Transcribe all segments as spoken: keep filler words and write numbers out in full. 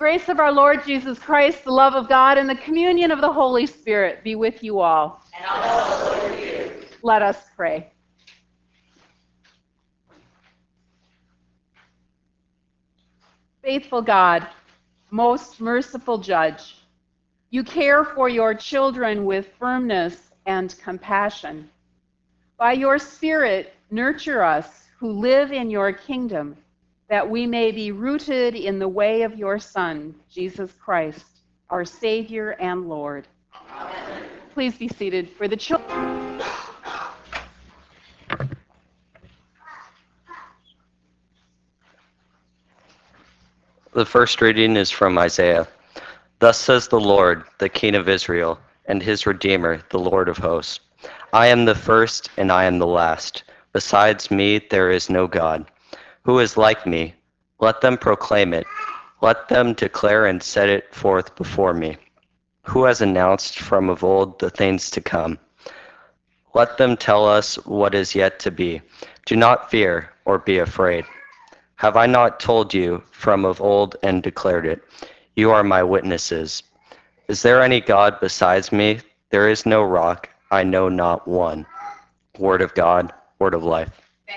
grace of our Lord Jesus Christ, the love of God, and the communion of the Holy Spirit be with you all. And also with you. Let us pray. Faithful God, most merciful Judge, you care for your children with firmness and compassion. By your Spirit, nurture us who live in your kingdom, that we may be rooted in the way of your Son, Jesus Christ, our Savior and Lord. Amen. Please be seated for the children. The first reading is from Isaiah. Thus says the Lord, the King of Israel, and his Redeemer, the Lord of hosts. I am the first and I am the last. Besides me there is no God. Who is like me? Let them proclaim it. Let them declare and set it forth before me. Who has announced from of old the things to come? Let them tell us what is yet to be. Do not fear or be afraid. Have I not told you from of old and declared it? You are my witnesses. Is there any God besides me? There is no rock, I know not one. Word of God, word of life.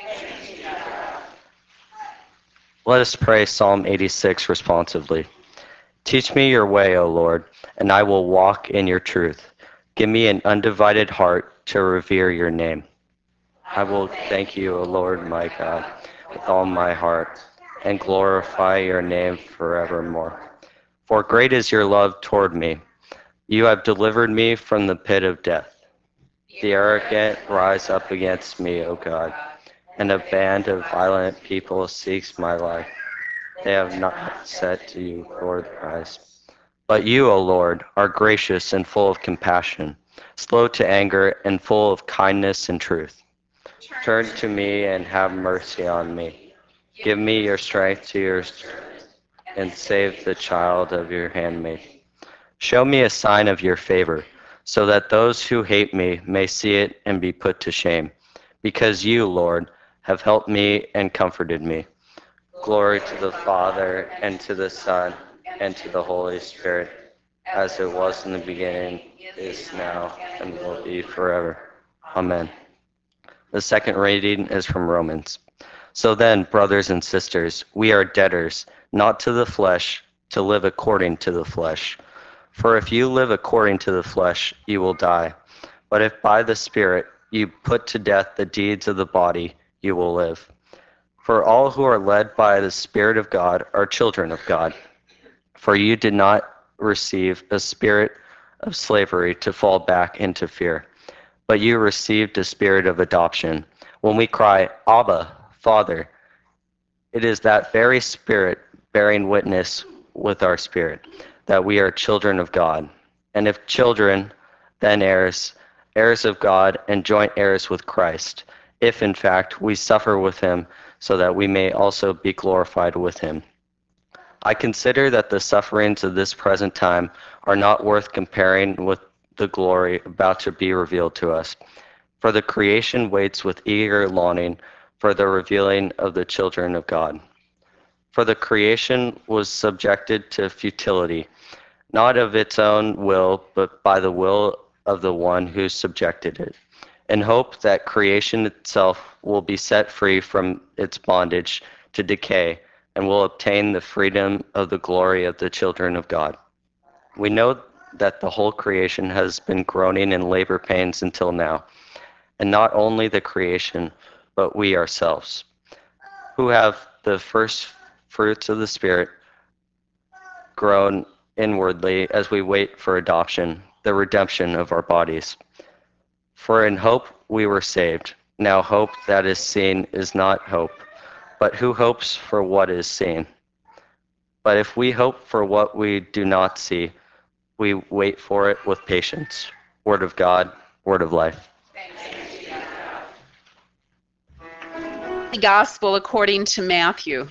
Let us pray Psalm eighty-six responsively. Teach me your way, O Lord, and I will walk in your truth. Give me an undivided heart to revere your name. I will thank you, O Lord my God, with all my heart, and glorify your name forevermore. For great is your love toward me. You have delivered me from the pit of death. The arrogant rise up against me, O God, and a band of violent people seeks my life. They have not set to you for the prize. But you, O Lord, are gracious and full of compassion, slow to anger and full of kindness and truth. Turn to me and have mercy on me. Give me your strength to your strength, and save the child of your handmaid. Show me a sign of your favor, so that those who hate me may see it and be put to shame. Because you, Lord, have helped me and comforted me. Glory to the Father, and to the Son, and to the Holy Spirit, as it was in the beginning, is now, and will be forever. Amen. The second reading is from Romans. So then, brothers and sisters, we are debtors, not to the flesh, to live according to the flesh. For if you live according to the flesh, you will die. But if by the Spirit you put to death the deeds of the body, you will live. For all who are led by the Spirit of God are children of God. For you did not receive a spirit of slavery to fall back into fear, but you received a spirit of adoption. When we cry, Abba, Father, it is that very Spirit bearing witness with our spirit that we are children of God. And if children, then heirs, heirs of God and joint heirs with Christ, if in fact we suffer with him, so that we may also be glorified with him. I consider that the sufferings of this present time are not worth comparing with the glory about to be revealed to us. For the creation waits with eager longing for the revealing of the children of God. For the creation was subjected to futility, not of its own will, but by the will of the one who subjected it, in hope that creation itself will be set free from its bondage to decay and will obtain the freedom of the glory of the children of God. We know that the whole creation has been groaning in labor pains until now, and not only the creation, but we ourselves, who have the first fruits of the Spirit, groan inwardly as we wait for adoption, the redemption of our bodies. For in hope we were saved. Now hope that is seen is not hope, but who hopes for what is seen? But if we hope for what we do not see, we wait for it with patience. Word of God, word of life. The Gospel according to Matthew.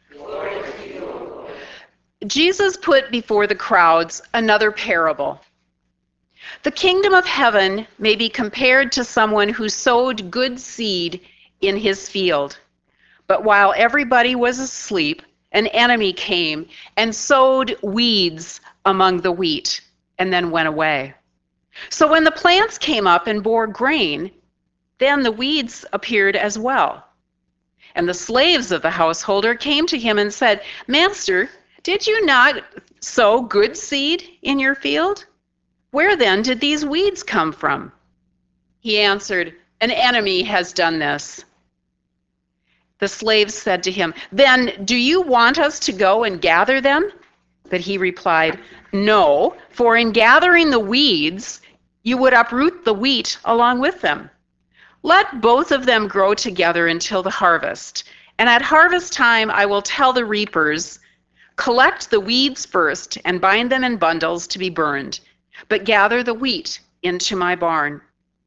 Jesus put before the crowds another parable. The kingdom of heaven may be compared to someone who sowed good seed in his field. But while everybody was asleep, an enemy came and sowed weeds among the wheat and then went away. So when the plants came up and bore grain, then the weeds appeared as well. And the slaves of the householder came to him and said, "Master, did you not sow good seed in your field? Where then did these weeds come from?" He answered, "An enemy has done this." The slaves said to him, "Then do you want us to go and gather them?" But he replied, "No, for in gathering the weeds, you would uproot the wheat along with them. Let both of them grow together until the harvest. And at harvest time, I will tell the reapers, 'Collect the weeds first and bind them in bundles to be burned, but gather the wheat into my barn.'"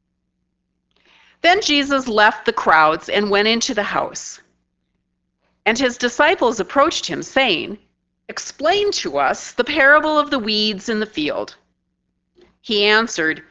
Then Jesus left the crowds and went into the house. And his disciples approached him, saying, "Explain to us the parable of the weeds in the field." He answered,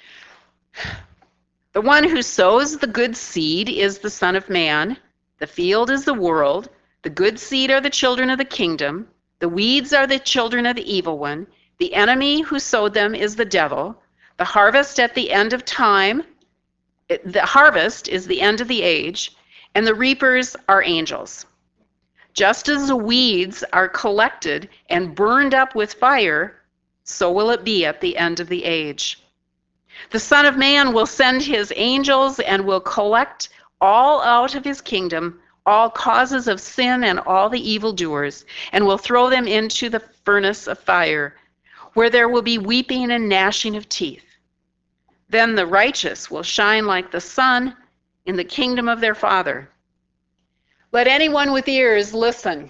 "The one who sows the good seed is the Son of Man. The field is the world. The good seed are the children of the kingdom. The weeds are the children of the evil one. The enemy who sowed them is the devil. The harvest at the end of time, the harvest is the end of the age, and the reapers are angels. Just as the weeds are collected and burned up with fire, so will it be at the end of the age. The Son of Man will send his angels and will collect all out of his kingdom, all causes of sin and all the evildoers, and will throw them into the furnace of fire, where there will be weeping and gnashing of teeth. Then the righteous will shine like the sun in the kingdom of their Father. Let anyone with ears listen."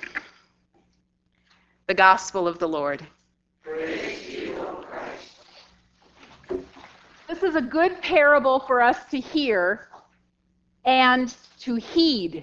The Gospel of the Lord. Praise to you, O Christ. This is a good parable for us to hear and to heed.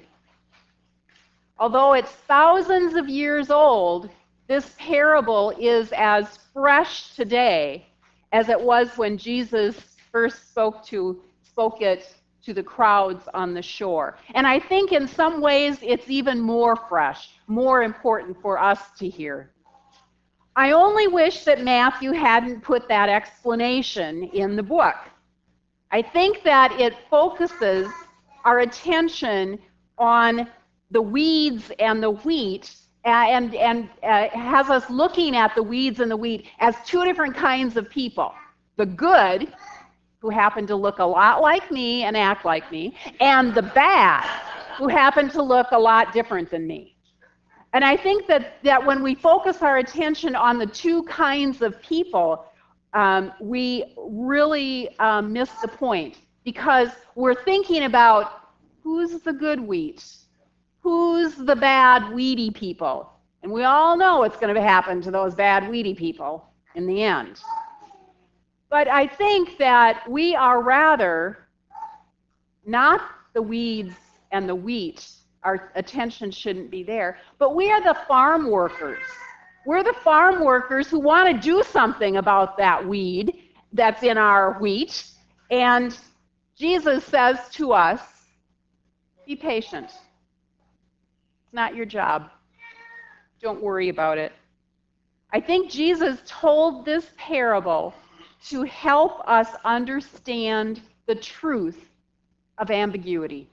Although it's thousands of years old, this parable is as fresh today as it was when Jesus first spoke to spoke it to the crowds on the shore. And I think in some ways it's even more fresh, more important for us to hear. I only wish that Matthew hadn't put that explanation in the book. I think that it focuses our attention on the weeds and the wheat, and, and uh, has us looking at the weeds and the wheat as two different kinds of people. The good, who happen to look a lot like me and act like me, and the bad, who happen to look a lot different than me. And I think that, that when we focus our attention on the two kinds of people, um, we really um, miss the point, because we're thinking about who's the good wheat, who's the bad weedy people. And we all know what's going to happen to those bad weedy people in the end. But I think that we are rather not the weeds and the wheat. Our attention shouldn't be there. But we are the farm workers. We're the farm workers who want to do something about that weed that's in our wheat. And Jesus says to us, be patient. It's not your job. Don't worry about it. I think Jesus told this parable to help us understand the truth of ambiguity.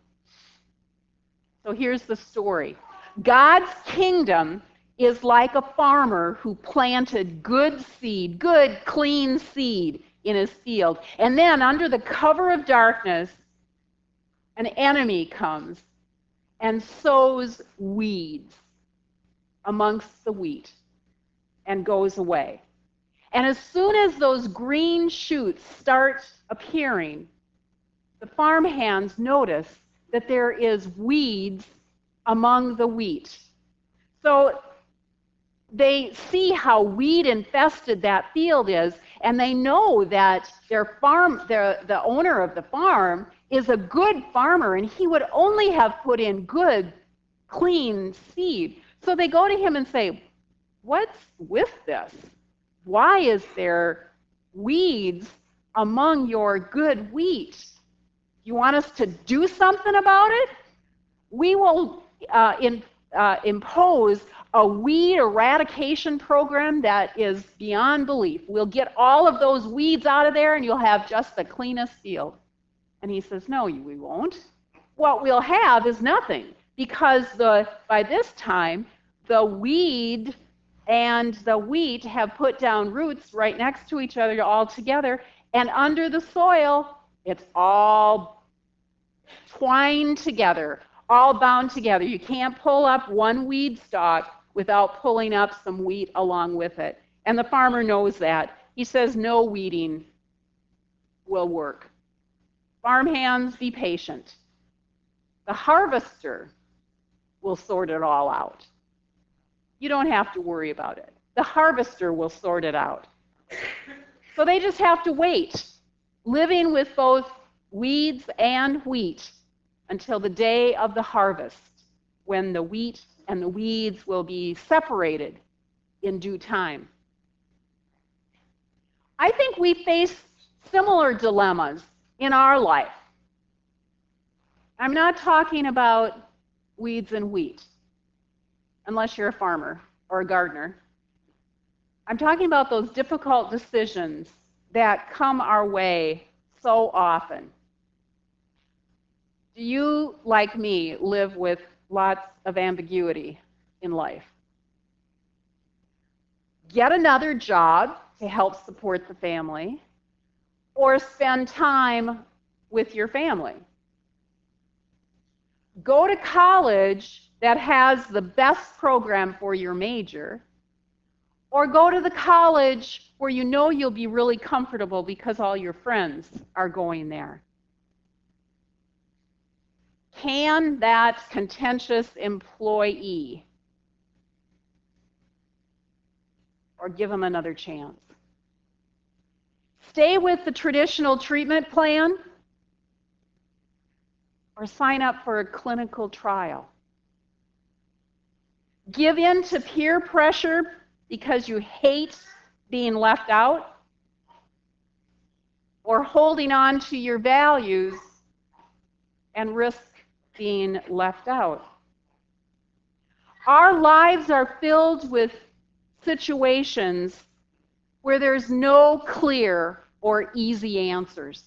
So here's the story. God's kingdom is like a farmer who planted good seed, good, clean seed in his field. And then under the cover of darkness, an enemy comes and sows weeds amongst the wheat and goes away. And as soon as those green shoots start appearing, the farmhands notice that there is weeds among the wheat. So they see how weed infested that field is, and they know that their farm, their, the owner of the farm is a good farmer, and he would only have put in good, clean seed. So they go to him and say, "What's with this? Why is there weeds among your good wheat? You want us to do something about it? We will uh, in, uh, impose a weed eradication program that is beyond belief. We'll get all of those weeds out of there and you'll have just the cleanest field. And he says, no, we won't. What we'll have is nothing, because the by this time, the weed and the wheat have put down roots right next to each other all together, and under the soil, it's all twined together, all bound together. You can't pull up one weed stalk without pulling up some wheat along with it. And the farmer knows that. He says no weeding will work. Farm hands, be patient. The harvester will sort it all out. You don't have to worry about it. The harvester will sort it out. So they just have to wait, living with both weeds and wheat until the day of the harvest, when the wheat and the weeds will be separated in due time. I think we face similar dilemmas in our life. I'm not talking about weeds and wheat, unless you're a farmer or a gardener. I'm talking about those difficult decisions that come our way so often. Do you, like me, live with lots of ambiguity in life? Get another job to help support the family, or spend time with your family. Go to college that has the best program for your major, or go to the college where you know you'll be really comfortable because all your friends are going there. Can that contentious employee, or give them another chance? Stay with the traditional treatment plan, or sign up for a clinical trial? Give in to peer pressure because you hate being left out, or holding on to your values and risk being left out? Our lives are filled with situations where there's no clear or easy answers.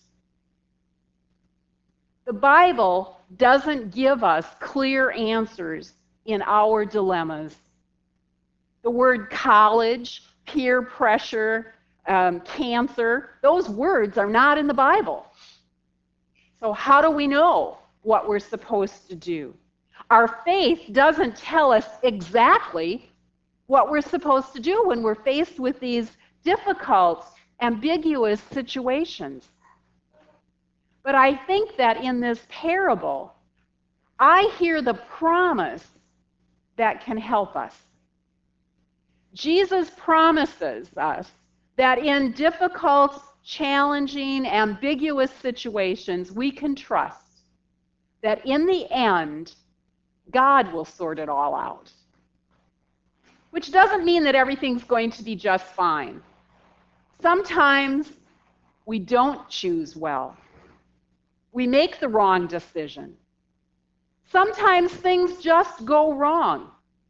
The Bible doesn't give us clear answers in our dilemmas. The word college, peer pressure, um, cancer, those words are not in the Bible. So how do we know what we're supposed to do? Our faith doesn't tell us exactly what we're supposed to do when we're faced with these difficult, ambiguous situations. But I think that in this parable, I hear the promise that can help us. Jesus promises us that in difficult, challenging, ambiguous situations, we can trust that in the end, God will sort it all out. Which doesn't mean that everything's going to be just fine. Sometimes we don't choose well. We make the wrong decision. Sometimes things just go wrong.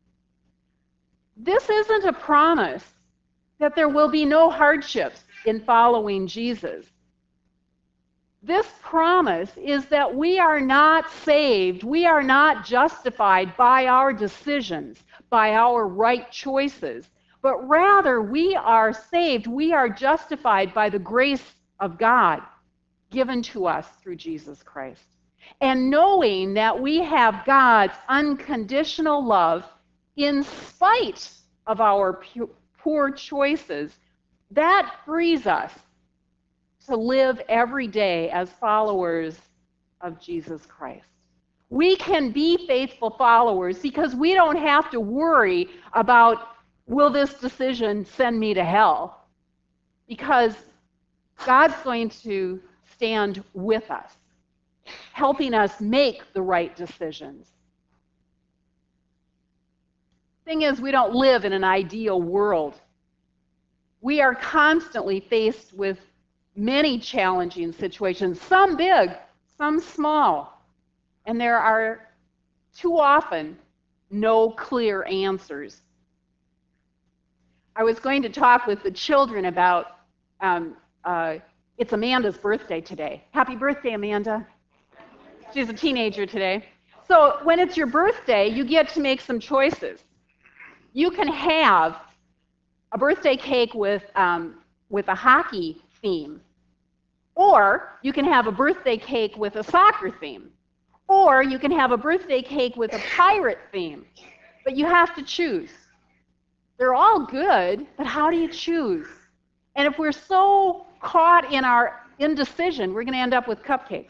This isn't a promise that there will be no hardships in following Jesus. This promise is that we are not saved, we are not justified by our decisions, by our right choices, but rather we are saved, we are justified by the grace of God given to us through Jesus Christ. And knowing that we have God's unconditional love in spite of our poor choices, that frees us to live every day as followers of Jesus Christ. We can be faithful followers because we don't have to worry about, will this decision send me to hell? Because God's going to stand with us, helping us make the right decisions. Thing is, we don't live in an ideal world. We are constantly faced with many challenging situations, some big, some small. And there are too often no clear answers. I was going to talk with the children about, um, uh, it's Amanda's birthday today. Happy birthday, Amanda. She's a teenager today. So when it's your birthday, you get to make some choices. You can have a birthday cake with, um, with a hockey theme, or you can have a birthday cake with a soccer theme, or you can have a birthday cake with a pirate theme. But you have to choose. They're all good, but how do you choose? And if we're so caught in our indecision, we're going to end up with cupcakes.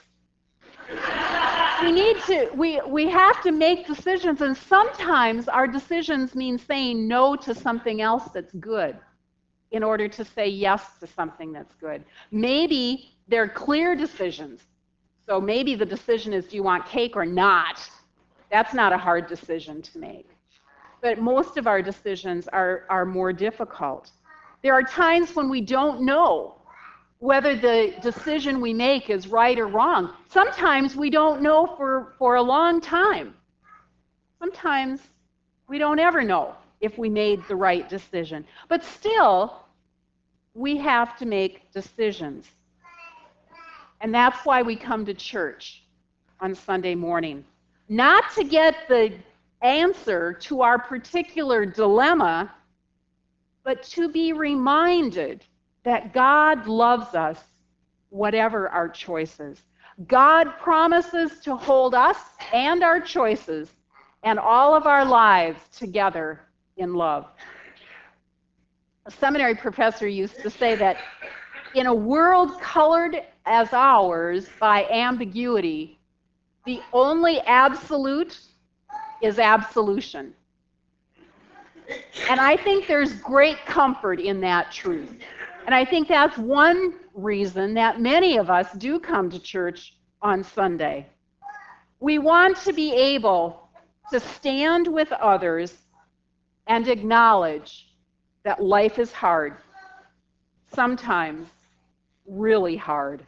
We need to, we, we have to make decisions, and sometimes our decisions mean saying no to something else that's good in order to say yes to something that's good. Maybe they're clear decisions. So maybe the decision is, do you want cake or not? That's not a hard decision to make. But most of our decisions are, are more difficult. There are times when we don't know whether the decision we make is right or wrong. Sometimes we don't know for, for a long time. Sometimes we don't ever know if we made the right decision. But still, we have to make decisions. And that's why we come to church on Sunday morning. Not to get the answer to our particular dilemma, but to be reminded that God loves us, whatever our choices. God promises to hold us and our choices and all of our lives together in love. A seminary professor used to say that in a world colored as ours by ambiguity, the only absolute is absolution. And I think there's great comfort in that truth. And I think that's one reason that many of us do come to church on Sunday. We want to be able to stand with others and acknowledge that life is hard, sometimes really hard.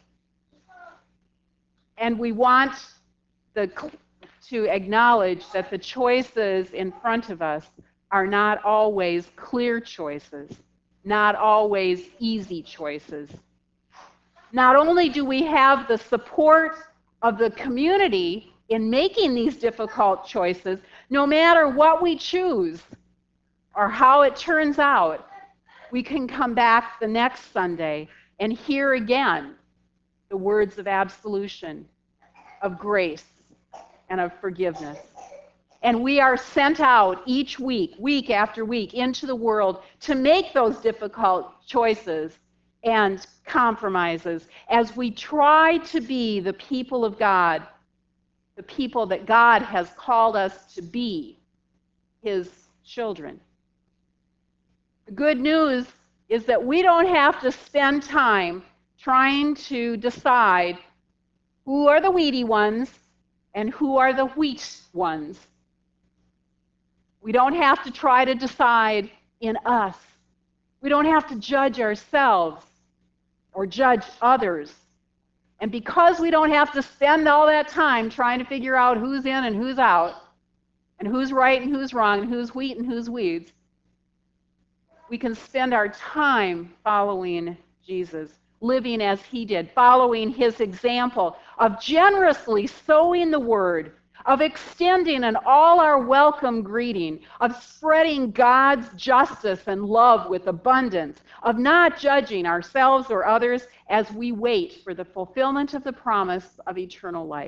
And we want the, to acknowledge that the choices in front of us are not always clear choices, not always easy choices. Not only do we have the support of the community in making these difficult choices, no matter what we choose or how it turns out, we can come back the next Sunday and hear again the words of absolution, of grace, and of forgiveness. And we are sent out each week, week after week, into the world to make those difficult choices and compromises as we try to be the people of God, the people that God has called us to be, His children. The good news is that we don't have to spend time trying to decide who are the weedy ones and who are the wheat ones. We don't have to try to decide in us. We don't have to judge ourselves or judge others. And because we don't have to spend all that time trying to figure out who's in and who's out, and who's right and who's wrong, and who's wheat and who's weeds, we can spend our time following Jesus, living as He did, following His example of generously sowing the word, of extending an all our welcome greeting, of spreading God's justice and love with abundance, of not judging ourselves or others as we wait for the fulfillment of the promise of eternal life.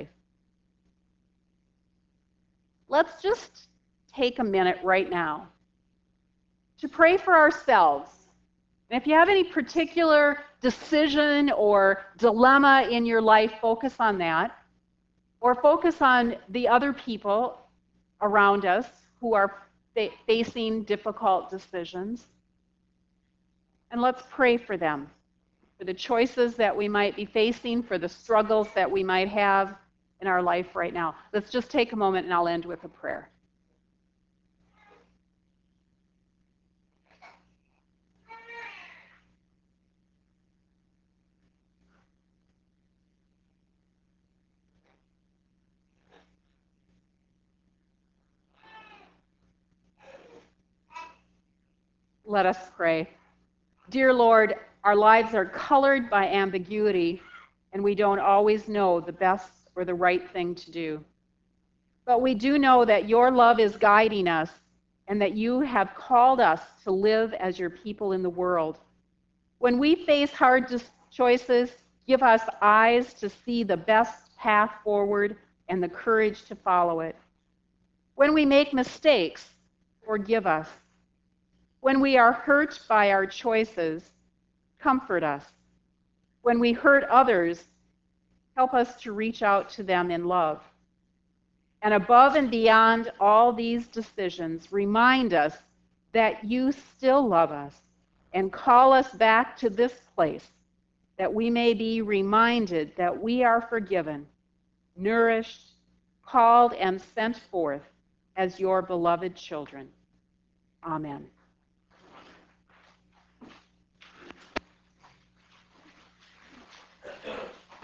Let's just take a minute right now to pray for ourselves. And if you have any particular decision or dilemma in your life, focus on that. Or focus on the other people around us who are fa- facing difficult decisions. And let's pray for them, for the choices that we might be facing, for the struggles that we might have in our life right now. Let's just take a moment and I'll end with a prayer. Let us pray. Dear Lord, our lives are colored by ambiguity, and we don't always know the best or the right thing to do. But we do know that your love is guiding us and that you have called us to live as your people in the world. When we face hard choices, give us eyes to see the best path forward and the courage to follow it. When we make mistakes, forgive us. When we are hurt by our choices, comfort us. When we hurt others, help us to reach out to them in love. And above and beyond all these decisions, remind us that you still love us and call us back to this place, that we may be reminded that we are forgiven, nourished, called, and sent forth as your beloved children. Amen.